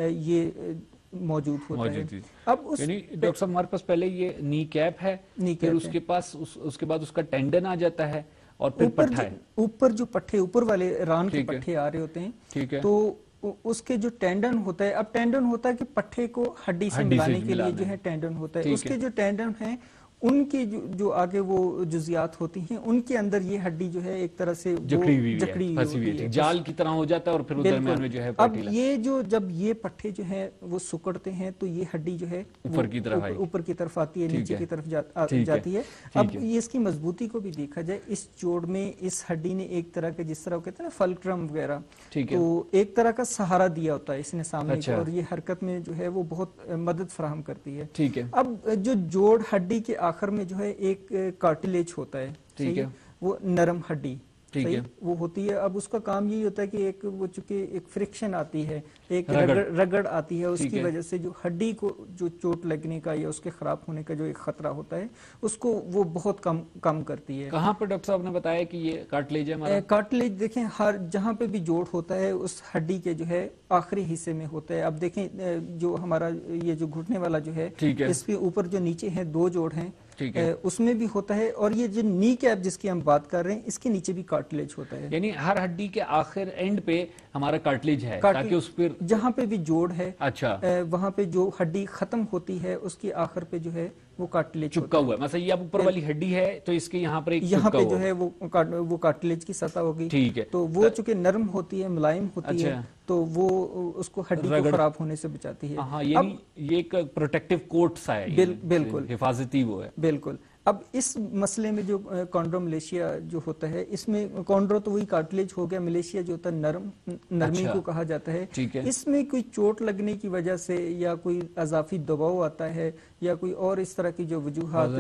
ये मौजूद होता है। अब यानी डॉक्टर साहब हमारे पास पहले ये नी कैप है, फिर उसके पास उसके बाद उसका टेंडन आ जाता है और फिर पट्टा है। ऊपर जो पट्टे ऊपर वाले रान के पट्टे आ रहे होते हैं, ठीक है, तो उसके जो टेंडन होता है, अब टेंडन होता है कि पट्टे को हड्डी से मिलाने के लिए जो है टेंडन होता है, उसके जो टेंडन है उनकी जो आगे वो जुजियात होती हैं उनके अंदर ये हड्डी जो है एक तरह से जकड़ी हुई है, जाल की तरह हो जाता है और फिर उधर में जो है अब ये जो जब ये पट्टे जो है वो सुकड़ते हैं तो ये हड्डी जो है ऊपर की तरफ आती है, नीचे की तरफ जाती है। अब ये इसकी मजबूती को भी देखा जाए, इस जोड़ में इस हड्डी ने एक तरह के, जिस तरह कहते हैं ना फल्क्रम वगैरह, तो एक तरह का सहारा दिया होता है इसने सामने को, और ये हरकत में जो है वो बहुत मदद फराहम करती है। ठीक है। अब जो जोड़ हड्डी के आखिर में जो है एक कार्टिलेज होता है, ठीक है, वो नरम हड्डी, ठीक है, वो होती है। अब उसका काम यही होता है कि एक वो चूंकि एक फ्रिक्शन आती है, एक रगड़ आती है, उसकी वजह से जो हड्डी को जो चोट लगने का या उसके खराब होने का जो एक खतरा होता है उसको वो बहुत कम करती है। कहाँ पर डॉक्टर साहब ने बताया कि ये कार्टिलेज है हमारा? कार्टिलेज देखें हर जहाँ पे भी जोड़ होता है उस हड्डी के जो है आखिरी हिस्से में होता है। अब देखें जो हमारा ये जो घुटने वाला जो है, इसके ऊपर जो नीचे है दो जोड़ हैं, उसमें भी होता है, और ये जो नी कैप जिसकी हम बात कर रहे हैं इसके नीचे भी कार्टिलेज होता है। यानी हर हड्डी के आखिर एंड पे हमारा कार्टिलेज है, ताकि उस पर जहाँ पे भी जोड़ है, अच्छा, वहाँ पे जो हड्डी खत्म होती है उसके आखिर पे जो है वो कार्टिलेज चुपका हुआ है। मतलब ये अब ऊपर वाली हड्डी है तो इसके यहाँ पर एक यहाँ पे जो है वो कार्टिलेज की सतह होगी, ठीक है, तो वो चूंकि नरम होती है, मुलायम होती है, तो वो उसको हड्डी को खराब होने से बचाती है। हाँ, ये एक प्रोटेक्टिव कोट सा है, बिल्कुल हिफाजती वो है, बिल्कुल। अब इस मसले में जो कॉन्ड्रोमलेशिया जो होता है, इसमें कॉन्ड्रो तो वही कार्टिलेज हो गया, मलेशिया जो होता है नरमी को कहा जाता है। इसमें कोई चोट लगने की वजह से या कोई अजाफी दबाव आता है या कोई और इस तरह की जो वजूहात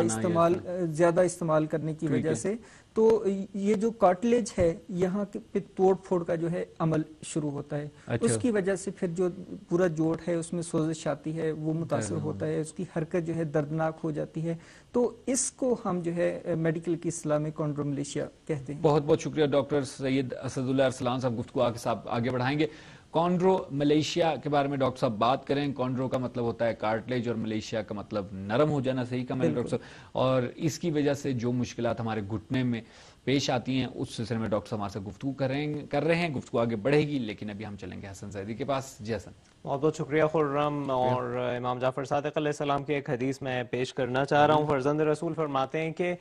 ज्यादा इस्तेमाल करने की वजह से, तो ये जो कार्टिलेज है यहाँ पे तोड़ फोड़ का जो है अमल शुरू होता है। अच्छा। उसकी वजह से फिर जो पूरा जोड़ है उसमें सोजिश आती है, वो मुतासर होता है, उसकी हरकत जो है दर्दनाक हो जाती है। तो इसको हम जो है मेडिकल की इस्लाह में कॉन्ड्रोमलेशिया कहते हैं। बहुत बहुत शुक्रिया डॉक्टर सैयद असदुल्लाह अरसलान साहब, गुफ्तगू आगे साहब आगे बढ़ाएंगे। कॉन्ड्रो मलेशिया के बारे में डॉक्टर साहब बात करें। कॉन्ड्रो का मतलब होता है कार्टिलेज और मलेशिया का मतलब नरम हो जाना, सही कहा मैंने डॉक्टर साहब, और इसकी वजह से जो मुश्किलात हमारे घुटने में पेश आती हैं उस सिलसिले में डॉक्टर साहब हमारे साथ गुफ्तगू कर रहे हैं। गुफ्तगू आगे बढ़ेगी, लेकिन अभी हम चलेंगे हसन सैदी के पास। जी हसन। बहुत बहुत शुक्रिया खुर्रम। और इमाम जाफर सादिक अलैहिस्सलाम की एक हदीस मैं पेश करना चाह रहा हूँ। फरजंद रसूल फरमाते हैं कि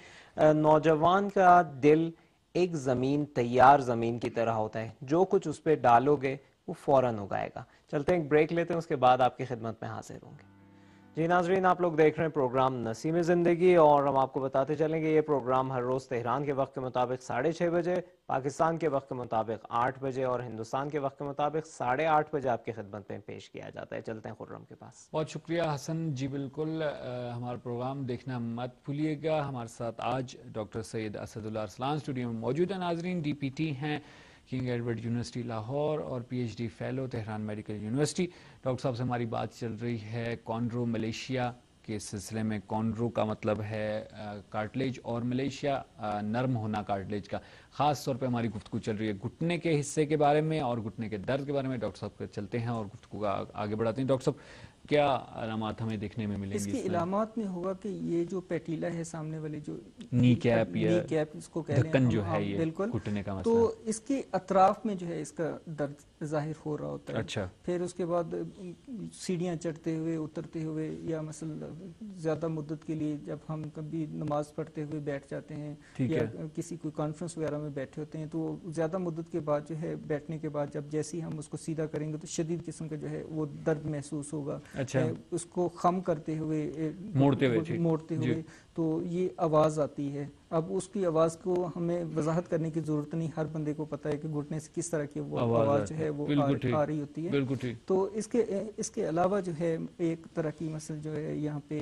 नौजवान का दिल एक जमीन, तैयार जमीन की तरह होता है, जो कुछ उस पर डालोगे वो फौरन उगाएगा। चलते हैं एक ब्रेक लेते हैं, उसके बाद आपकी खिदमत में हाजिर होंगे। जी नाजरीन, आप लोग देख रहे हैं प्रोग्राम नसीम ज़िंदगी, और हम आपको बताते चलेंगे ये प्रोग्राम हर रोज़ तेहरान के वक्त के मुताबिक 6:30 बजे, पाकिस्तान के वक्त के मुताबिक 8 बजे और हिंदुस्तान के वक्त के मुताबिक 8:30 बजे आपकी खिदमत में पेश किया जाता है। चलते हैं खुर्रम के पास। बहुत शुक्रिया हसन जी। बिल्कुल हमारा प्रोग्राम देखना मत भूलिएगा। हमारे साथ आज डॉक्टर सैयद असदुल्लाह अरसलान स्टूडियो में मौजूद है। नाजरीन, DPT हैं किंग एडवर्ड यूनिवर्सिटी लाहौर और PhD fellow Tehran medical university. Doctor साहब से हमारी बात चल रही है कॉन्ड्रो मलेशिया के सिलसिले में। कॉन्ड्रो का मतलब है कार्टिलेज और मलेशिया नरम होना कार्टिलेज का। ख़ास तौर पे हमारी गुफ्तगू चल रही है घुटने के हिस्से के बारे में और घुटने के दर्द के बारे में। डॉक्टर साहब के चलते हैं और गुफ्तगू का आगे बढ़ाते हैं। डॉक्टर साहब, क्या अलामात हमें देखने में मिलेंगी? इसकी अलामात में होगा कि ये जो पैटिला है सामने वाले जो नी कैप इसको कह रहे हैं, जो है ये बिल्कुल घुटने का मसला, तो इसके अतराफ में जो है इसका दर्द जाहिर हो रहा होता है। अच्छा। फिर उसके बाद सीढ़ियाँ चढ़ते हुए उतरते हुए या मसलन ज्यादा मुद्दत के लिए जब हम कभी नमाज पढ़ते हुए बैठ जाते हैं या किसी कोई कॉन्फ्रेंस वगैरह में बैठे होते हैं, तो ज्यादा मुद्दत के बाद जो है बैठने के बाद जब जैसे ही हम उसको सीधा करेंगे तो शदीद किस्म का जो है वो दर्द महसूस होगा। اس کو خم کرتے ہوئے موڑتے ہوئے تو یہ آواز آتی ہے. اب اس کی آواز کو ہمیں وضاحت کرنے کی ضرورت نہیں, ہر بندے کو پتہ ہے کہ گھٹنے سے کس طرح کی وہ آواز جو ہے وہ آ رہی ہوتی ہے. تو اس کے علاوہ جو ہے ایک طرح کی مسئلہ جو ہے یہاں پہ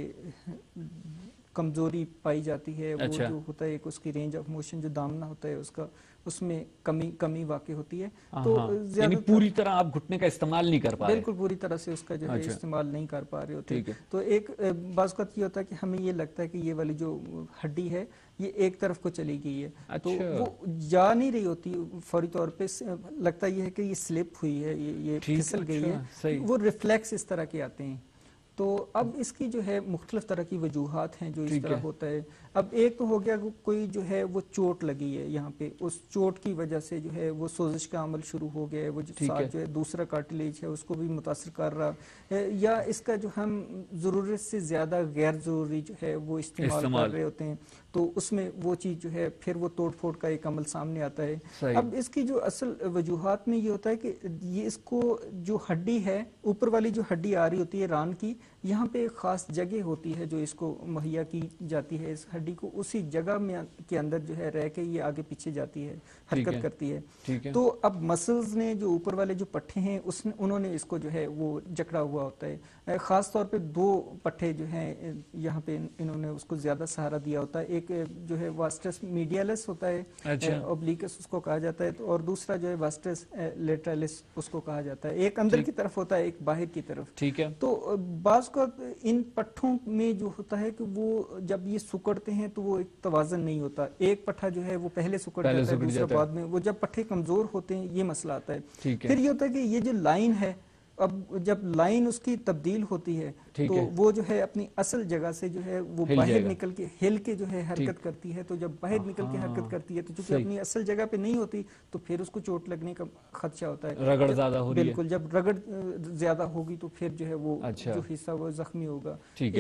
کمزوری پائی جاتی ہے, وہ جو ہوتا ہے ایک اس کی رینج آف موشن جو دامنا ہوتا ہے اس میں کمی واقع ہوتی ہے. تو یعنی پوری طرح آپ گھٹنے کا استعمال نہیں کر پا رہے, بالکل پوری طرح سے اس کا جو ہے استعمال نہیں کر پا رہے ہوتے. تو ایک بعض اوقات یہ ہوتا ہے کہ ہمیں یہ لگتا ہے کہ یہ والی جو ہڈی ہے یہ ایک طرف کو چلی گئی ہے, تو وہ جا نہیں رہی ہوتی, فوری طور پہ لگتا یہ ہے کہ یہ سلپ ہوئی ہے, یہ پھسل گئی ہے. وہ ریفلیکس اس طرح کے آتے ہیں. تو اب اس کی جو ہے مختلف طرح کی وجوہات ہیں جو اس طرح ہوتا ہے. اب ایک تو ہو گیا کوئی جو ہے وہ چوٹ لگی ہے یہاں پہ, اس چوٹ کی وجہ سے جو ہے وہ سوزش کا عمل شروع ہو گیا ہے, وہ ساتھ جو ہے دوسرا کارٹلیج ہے اس کو بھی متاثر کر رہا ہے, یا اس کا جو ہم ضرورت سے زیادہ غیر ضروری جو ہے وہ استعمال کر رہے ہوتے ہیں, تو اس میں وہ چیز جو ہے پھر وہ توڑ پھوڑ کا ایک عمل سامنے آتا ہے. اب اس کی جو اصل وجوہات میں یہ ہوتا ہے کہ یہ اس کو جو ہڈی ہے اوپر والی جو ہڈی آ رہی ہوتی ہے ران کی, یہاں پہ ایک خاص جگہ ہوتی ہے جو اس کو مہیا کی جاتی ہے, اس ہڈی کو اسی جگہ میں کے اندر جو ہے رہ کے یہ آگے پیچھے جاتی ہے, حرکت کرتی ہے. تو اب مسلز نے جو اوپر والے جو پٹھے ہیں انہوں نے اس کو جو ہے وہ جکڑا ہوا ہوتا ہے. خاص طور پہ دو پٹھے جو ہیں یہاں پہ انہوں نے اس کو زیادہ سہارا دیا ہوتا ہے. ایک جو ہے واسٹس میڈیالس ہوتا ہے, اوبلیکس اس کو کہا جاتا ہے, اور دوسرا جو ہے واسٹس لیٹرالس اس کو کہا جاتا ہے. ایک اندر کی طرف ہوتا ہے, ایک باہر کی طرف. تو بعض کو ان پٹھوں میں جو ہوتا ہے کہ وہ جب یہ سکڑتے ہیں تو وہ ایک توازن نہیں ہوتا, ایک پٹھا جو ہے وہ پہلے سکڑ جاتا ہے دوسرا بعد میں. وہ جب پٹھے کمزور ہوتے ہیں یہ مسئلہ آتا ہے. پھر یہ ہوتا ہے کہ یہ جو لائن ہے, اب جب لائن اس کی تبدیل ہوتی ہے تو وہ جو ہے اپنی اصل جگہ سے جو ہے وہ باہر نکل کے ہل کے جو ہے حرکت کرتی ہے. تو جب باہر نکل کے حرکت کرتی ہے تو چونکہ اپنی اصل جگہ پہ نہیں ہوتی تو پھر اس کو چوٹ لگنے کا خدشہ ہوتا ہے. رگڑ زیادہ ہو رہی ہے, بالکل, جب رگڑ زیادہ ہوگی تو پھر جو ہے وہ جو حصہ وہ زخمی ہوگا.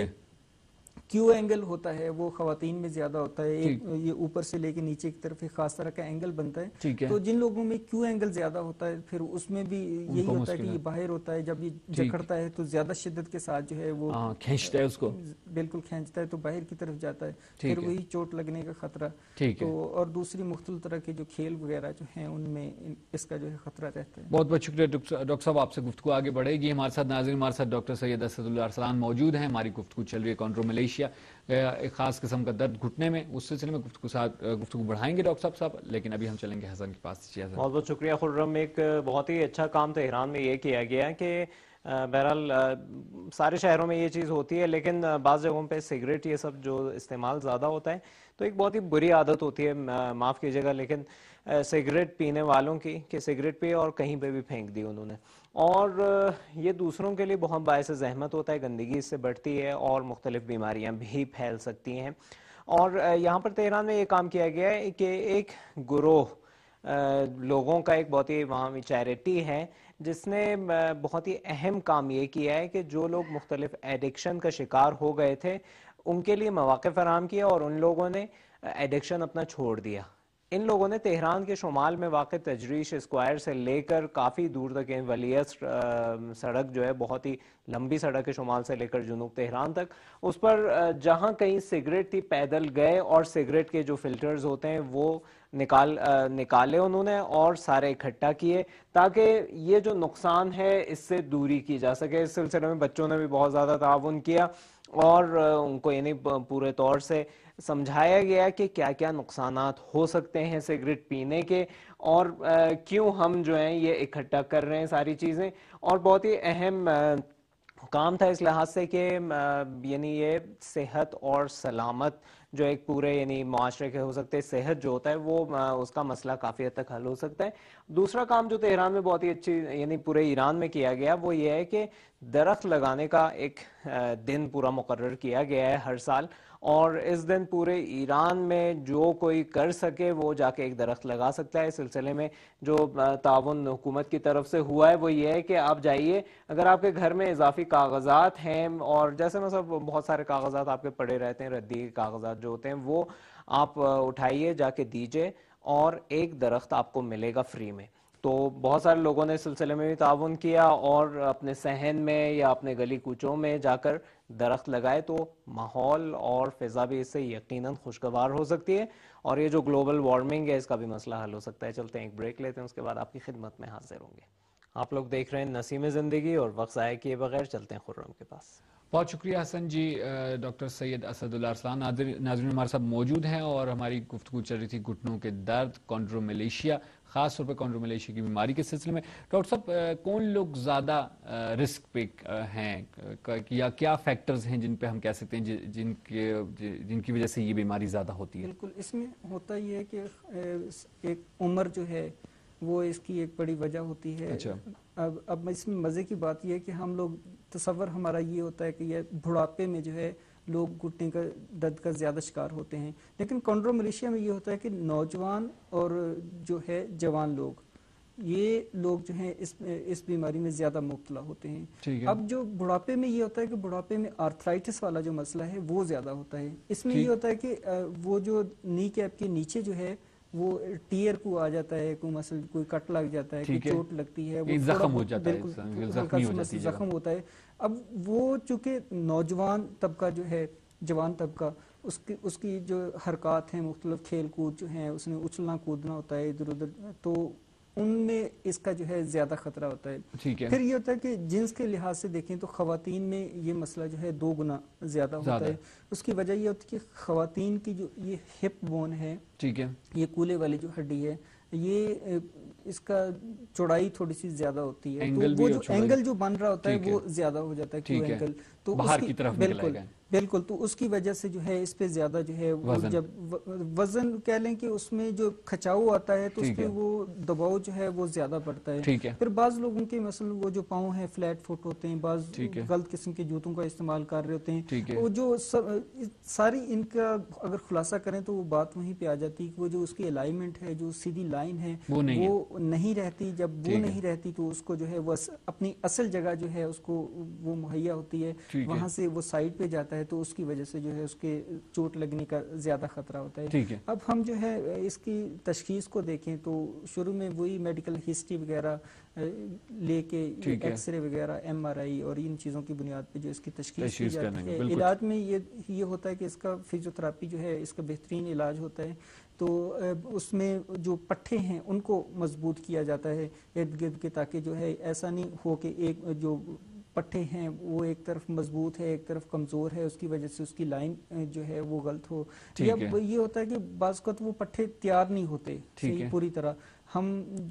کیو اینگل ہوتا ہے وہ خواتین میں زیادہ ہوتا ہے, یہ اوپر سے لے کے نیچے کی طرف ایک خاص طرح کا اینگل بنتا ہے. تو جن لوگوں میں کیو اینگل زیادہ ہوتا ہے پھر اس میں بھی یہی ہوتا ہے کہ یہ باہر ہوتا ہے, جب یہ جکڑتا ہے تو زیادہ شدت کے ساتھ جو ہے وہ کھینچتا ہے اس کو, بالکل کھینچتا ہے تو باہر کی طرف جاتا ہے, پھر وہی چوٹ لگنے کا خطرہ. تو اور دوسری مختلف طرح کے جو کھیل وغیرہ جو ہیں ان میں اس کا جو ہے خطرہ رہتا ہے. بہت بہت شکریہ ڈاکٹر صاحب, آپ سے گفتگو آگے بڑھے گی. ہمارے ساتھ ناظرین, ہمارے ساتھ ڈاکٹر سید اسد اللہ ارسلان موجود ہیں. ہماری گفتگو چل رہی ہے کانٹرو ملیشیا, ایک خاص قسم کا درد گھٹنے میں, اس سلسلے میں گفتگو بڑھائیں گے ڈاکٹر صاحب, لیکن ابھی ہم چلیں گے حسن کے پاس. بہت بہت شکریہ خرم. ایک بہت ہی اچھا کام تہران میں یہ کیا گیا ہے کہ بہرحال سارے شہروں میں یہ چیز ہوتی ہے, لیکن بعض جگہوں پہ سگریٹ یہ سب جو استعمال زیادہ ہوتا ہے تو ایک بہت ہی بری عادت ہوتی ہے, معاف کیجیے گا, لیکن سگریٹ پینے والوں کی کہ سگریٹ پی اور کہیں پہ بھی پھینک دی انہوں نے, اور یہ دوسروں کے لیے بہت باعث زحمت ہوتا ہے, گندگی اس سے بڑھتی ہے اور مختلف بیماریاں بھی پھیل سکتی ہیں. اور یہاں پر تہران میں یہ کام کیا گیا ہے کہ ایک گروہ لوگوں کا ایک بہت ہی وہاں چیریٹی ہے جس نے بہت ہی اہم کام یہ کیا ہے کہ جو لوگ مختلف ایڈکشن کا شکار ہو گئے تھے ان کے لیے مواقع فراہم کیا, اور ان لوگوں نے ایڈکشن اپنا چھوڑ دیا. ان لوگوں نے تہران کے شمال میں واقع تجریش اسکوائر سے لے کر کافی دور تک, ولیعصر سڑک جو ہے بہت ہی لمبی سڑک ہے شمال سے لے کر جنوب تہران تک, اس پر جہاں کہیں سگریٹ تھی پیدل گئے اور سگریٹ کے جو فلٹرز ہوتے ہیں وہ نکالے انہوں نے اور سارے اکٹھا کیے تاکہ یہ جو نقصان ہے اس سے دوری کی جا سکے. اس سلسلے میں بچوں نے بھی بہت زیادہ تعاون کیا اور ان کو یعنی پورے طور سے سمجھایا گیا کہ کیا کیا نقصانات ہو سکتے ہیں سگریٹ پینے کے, اور کیوں ہم جو ہیں یہ اکٹھا کر رہے ہیں ساری چیزیں. اور بہت ہی اہم کام تھا اس لحاظ سے کہ یعنی یہ صحت اور سلامت جو ایک پورے یعنی معاشرے کے ہو سکتے, صحت جو ہوتا ہے وہ اس کا مسئلہ کافی حد تک حل ہو سکتا ہے. دوسرا کام جو تہران میں بہت ہی اچھی یعنی پورے ایران میں کیا گیا وہ یہ ہے کہ درخت لگانے کا ایک دن پورا مقرر کیا گیا ہے ہر سال, اور اس دن پورے ایران میں جو کوئی کر سکے وہ جا کے ایک درخت لگا سکتا ہے. اس سلسلے میں جو تعاون حکومت کی طرف سے ہوا ہے وہ یہ ہے کہ آپ جائیے, اگر آپ کے گھر میں اضافی کاغذات ہیں, اور جیسے مثلا بہت سارے کاغذات آپ کے پڑے رہتے ہیں, ردی کاغذات جو ہوتے ہیں وہ آپ اٹھائیے جا کے دیجئے, اور ایک درخت آپ کو ملے گا فری میں. تو بہت سارے لوگوں نے اس سلسلے میں بھی تعاون کیا اور اپنے صحن میں یا اپنے گلی کوچوں میں جا کر درخت لگائے، تو ماحول اور فضا بھی اس سے یقیناً خوشگوار ہو سکتی ہے، اور یہ جو گلوبل وارمنگ ہے اس کا بھی مسئلہ حل ہو سکتا ہے. چلتے ہیں ایک بریک لیتے ہیں، اس کے بعد آپ کی خدمت میں حاضر ہوں گے. آپ لوگ دیکھ رہے ہیں نسیم زندگی، اور وقت ضائع کیے بغیر چلتے ہیں خرم کے پاس. بہت شکریہ حسن جی. ڈاکٹر سید اسد اللہ ارسلان ناظرین ہمارے ساتھ موجود ہیں، اور ہماری گفتگو چل رہی تھی گھٹنوں کے درد، کونڈرومیلیشیا، خاص طور پہ کونڈرومیلیشیا کی بیماری کے سلسلے میں. ڈاکٹر صاحب، کون لوگ زیادہ رسک پہ ہیں، یا کیا فیکٹرز ہیں جن پہ ہم کہہ سکتے ہیں جن کی وجہ سے یہ بیماری زیادہ ہوتی ہے؟ بالکل، اس میں ہوتا یہ ہے کہ ایک عمر جو ہے وہ اس کی ایک بڑی وجہ ہوتی ہے. اچھا. اب اس میں مزے کی بات یہ ہے کہ ہم لوگ تصور ہمارا یہ ہوتا ہے کہ یہ بڑھاپے میں جو ہے لوگ گھٹنے کا درد کا زیادہ شکار ہوتے ہیں، لیکن کونڈرومیلیشیا میں یہ ہوتا ہے کہ نوجوان اور جو ہے جوان لوگ، یہ لوگ جو ہیں اس بیماری میں زیادہ مبتلا ہوتے ہیں. اب جو بڑھاپے میں یہ ہوتا ہے کہ بڑھاپے میں آرتھرائٹس والا جو مسئلہ ہے وہ زیادہ ہوتا ہے. اس میں یہ ہوتا ہے کہ وہ جو نی کیپ کے نیچے جو ہے وہ ٹیئر کو آ جاتا ہے، کوئی مسئلہ کوئی کٹ لگ جاتا ہے، کوئی چوٹ لگتی ہے، وہ زخم ہو جاتا ہے، بالکل زخم ہوتا ہے. اب وہ چونکہ نوجوان طبقہ جو ہے، جوان طبقہ، اس کی جو حرکات ہیں، مختلف کھیل کود جو ہیں، اس نے اچھلنا کودنا ہوتا ہے ادھر ادھر، تو ان میں اس کا جو ہے زیادہ خطرہ ہوتا ہے. پھر یہ ہوتا ہے کہ جنس کے لحاظ سے دیکھیں تو خواتین میں یہ مسئلہ جو ہے 2 گنا زیادہ ہوتا ہے. اس کی وجہ یہ ہوتی ہے کہ خواتین کی جو یہ ہپ بون ہے، یہ کولے والی جو ہڈی ہے، یہ اس کا چوڑائی تھوڑی سی زیادہ ہوتی ہے، تو وہ جو اینگل جو بن رہا ہوتا ہے وہ زیادہ ہو جاتا ہے، کیو اینگل، تو باہر کی طرف بالکل تو اس کی وجہ سے جو ہے اس پہ زیادہ جو ہے جب وزن کہہ لیں کہ اس میں جو کھچاؤ آتا ہے تو اس پہ وہ دباؤ جو ہے وہ زیادہ پڑتا ہے. پھر بعض لوگوں کے مثلا وہ جو پاؤں ہیں فلیٹ فٹ ہوتے ہیں، بعض غلط قسم کے جوتوں کا استعمال کر رہے ہوتے ہیں، وہ جو ساری ان کا اگر خلاصہ کریں تو وہ بات وہیں پہ آ جاتی ہے کہ وہ جو اس کی الائنمنٹ ہے، جو سیدھی لائن ہے وہ نہیں رہتی. جب وہ نہیں رہتی تو اس کو جو ہے وہ اپنی اصل جگہ جو ہے اس کو وہ مہیا ہوتی ہے، وہاں سے وہ سائڈ پہ جاتا ہے، تو اس کی وجہ سے جو ہے اس کے چوٹ لگنے کا زیادہ خطرہ ہوتا ہے. اب ہم جو ہے اس کی تشخیص کو دیکھیں تو شروع میں وہی میڈیکل ہسٹری وغیرہ لے کے ایکس رے وغیرہ، ایم آر آئی اور ان چیزوں کی بنیاد پہ جو اس کی تشخیص کی جاتی ہے. علاج میں یہ ہوتا ہے کہ اس کا فزیوتھراپی جو ہے اس کا بہترین علاج ہوتا ہے. تو اس میں جو پٹھے ہیں ان کو مضبوط کیا جاتا ہے ارد گرد کے، تاکہ جو ہے ایسا نہیں ہو کہ ایک جو پٹھے ہیں وہ ایک طرف مضبوط ہے ایک طرف کمزور ہے، اس کی وجہ سے اس کی لائن جو ہے وہ غلط ہو. یا یہ ہوتا ہے کہ بعض اوقات وہ پٹھے تیار نہیں ہوتے صحیح پوری طرح. ہم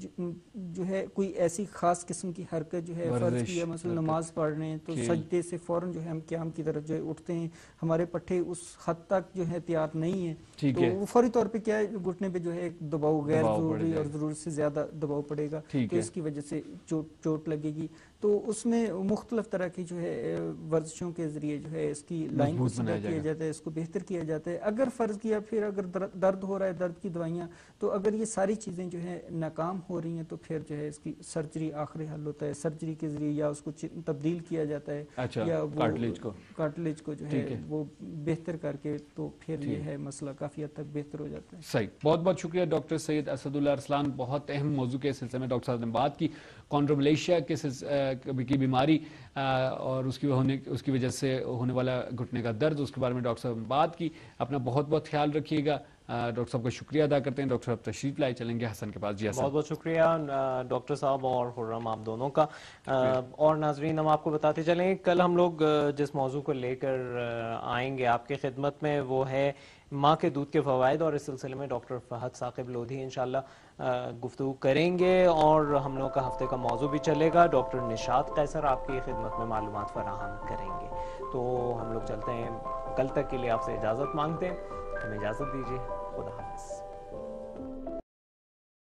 جو ہے کوئی ایسی خاص قسم کی حرکت جو ہے فرض کیا، مثلا نماز پڑھ رہے ہیں تو سجدے سے فوراً جو ہے ہم قیام کی طرف جو ہے اٹھتے ہیں، ہمارے پٹھے اس حد تک جو ہے تیار نہیں ہیں، تو وہ فوری طور پہ کیا ہے گھٹنے پہ جو ہے ایک دباؤ غیر ضروری اور ضرورت سے زیادہ دباؤ پڑے گا، تو اس کی وجہ سے چوٹ لگے گی. تو اس میں مختلف طرح کی جو ہے ورزشوں کے ذریعے جو ہے اس کی لائن کو سیدھا کیا جاتا ہے، اس کو بہتر کیا جاتا ہے. اگر فرض کیا پھر اگر درد ہو رہا ہے، درد کی دوائیاں، تو اگر یہ ساری چیزیں جو ہے ناکام ہو رہی ہیں تو پھر جو ہے اس کی سرجری آخری حل ہوتا ہے. سرجری کے ذریعے یا اس کو تبدیل کیا جاتا ہے، یا وہ کارٹلیج کو جو ہے وہ بہتر کر کے، تو پھر یہ ہے مسئلہ کافی حد تک بہتر ہو جاتا ہے. صحیح. بہت بہت شکریہ ڈاکٹر سید اسد اللہ ارسلان. بہت اہم موضوع کے سلسلے میں ڈاکٹر صاحب نے بات کی، کونڈرومیلیشیا کی بیماری اور اس کی وجہ سے ہونے والا گھٹنے کا درد، اس کے بارے میں ڈاکٹر صاحب نے بات کی. اپنا بہت بہت خیال رکھیے گا. ڈاکٹر صاحب کا شکریہ ادا کرتے ہیں. ڈاکٹر صاحب تشریف لائے، چلیں گے حسن کے پاس. جی حسن. بہت بہت شکریہ ڈاکٹر صاحب اور خرم آپ دونوں کا. اور ناظرین ہم آپ کو بتاتے چلیں کل ہم لوگ جس موضوع کو لے کر آئیں گے آپ کی خدمت میں وہ ہے ماں کے دودھ کے فوائد، اور اس سلسلے میں ڈاکٹر فہد ثاقب لودھی انشاءاللہ گفتگو کریں گے، اور ہم لوگ کا ہفتے کا موضوع بھی چلے گا. ڈاکٹر نشاط قیصر آپ کی خدمت میں معلومات فراہم کریں گے. تو ہم لوگ چلتے ہیں، کل تک کے لیے آپ سے اجازت مانگتے ہیں. ہمیں اجازت دیجیے. خدا حافظ.